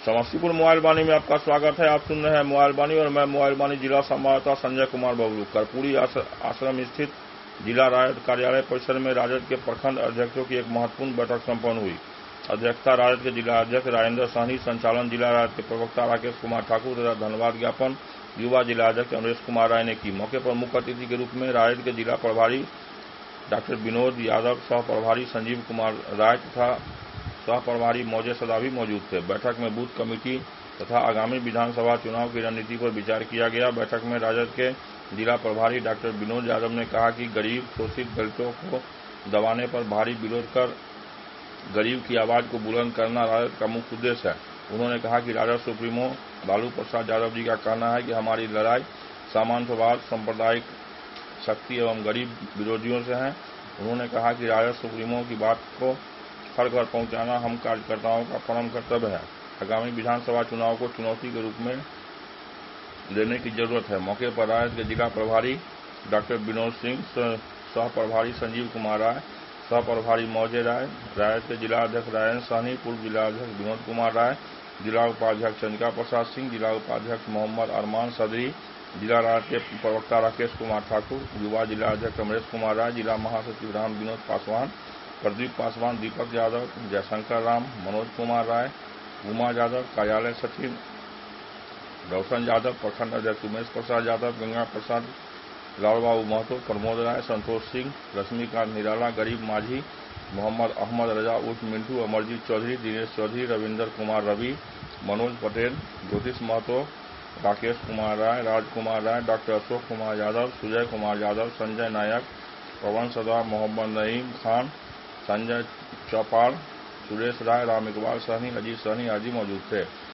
Samastipur mobile वाणी में आपका स्वागत है। आप सुन रहे हैं मोबाइल वाणी और मैं मोबाइल वाणी जिला संवाददाता संजय कुमार बबलू। कर्पूरी आश्रम स्थित जिला राजद कार्यालय परिसर में राजद के प्रखंड अध्यक्षों की एक महत्वपूर्ण बैठक संपन्न हुई। अध्यक्षता राजद के जिला अध्यक्ष राजेंद्र साहनी, संचालन जिला राजद के प्रवक्ता राकेश कुमार ठाकुर तथा धन्यवाद ज्ञापन युवा जिला अध्यक्ष अमरेश कुमार राय ने की। मौके पर मुख्य अतिथि के रूप में राजद के जिला प्रभारी डॉक्टर विनोद यादव, सह प्रभारी संजीव कुमार राय तथा सह प्रभारी मौजे सदा भी मौजूद थे। बैठक में बूथ कमेटी तथा आगामी विधानसभा चुनाव की रणनीति पर विचार किया गया। बैठक में राजद के जिला प्रभारी डॉक्टर विनोद यादव ने कहा कि गरीब शोषित दलितों को दबाने पर भारी विरोध कर गरीब की आवाज को बुलंद करना राजद का मुख्य उद्देश्य है। उन्होंने कहा कि राजद सुप्रीमो लालू प्रसाद यादव जी का कहना है कि हमारी लड़ाई सामंतवाद, सांप्रदायिक शक्ति एवं गरीब विरोधियों से है। उन्होंने कहा कि राजद सुप्रीमो की बात को हर घर पहुंचाना हम कार्यकर्ताओं का परम कर्तव्य है। आगामी विधानसभा चुनाव को चुनौती के रूप में लेने की जरूरत है। मौके पर राजद के जिला प्रभारी डॉक्टर विनोद सिंह, सह प्रभारी संजीव कुमार राय, सह प्रभारी मौजे राय, राजद के जिला अध्यक्ष राजेंद्र साहनी, पूर्व जिला अध्यक्ष विनोद कुमार राय, जिला उपाध्यक्ष चंद्रिका प्रसाद सिंह, जिला उपाध्यक्ष मोहम्मद अरमान सदरी, जिला राजद के प्रवक्ता राकेश कुमार ठाकुर, युवा जिला अध्यक्ष अमरेश कुमार राय, जिला महासचिव राम विनोद पासवान, प्रदीप पासवान, दीपक यादव, जयशंकर राम, मनोज कुमार राय, उमा यादव, कार्यालय सचिव रोशन यादव, प्रखंड अध्यक्ष उमेश प्रसाद यादव, गंगा प्रसाद, लाल बाबू महतो, प्रमोद राय, संतोष सिंह, रश्मिकांत निराला, गरीब माझी, मोहम्मद अहमद रजा उर्फ मिंटू, अमरजीत चौधरी, दिनेश चौधरी, रविंदर कुमार रवि, मनोज पटेल, ज्योतिष महतो, राकेश कुमार राय, राजकुमार राय, डॉक्टर अशोक कुमार यादव, सुजय कुमार यादव, संजय नायक, पवन सदा, मोहम्मद नईम खान, संजय चौपाल, सुरेश राय, राम इकबाल सहनी, अजीत सहनी आदि मौजूद थे।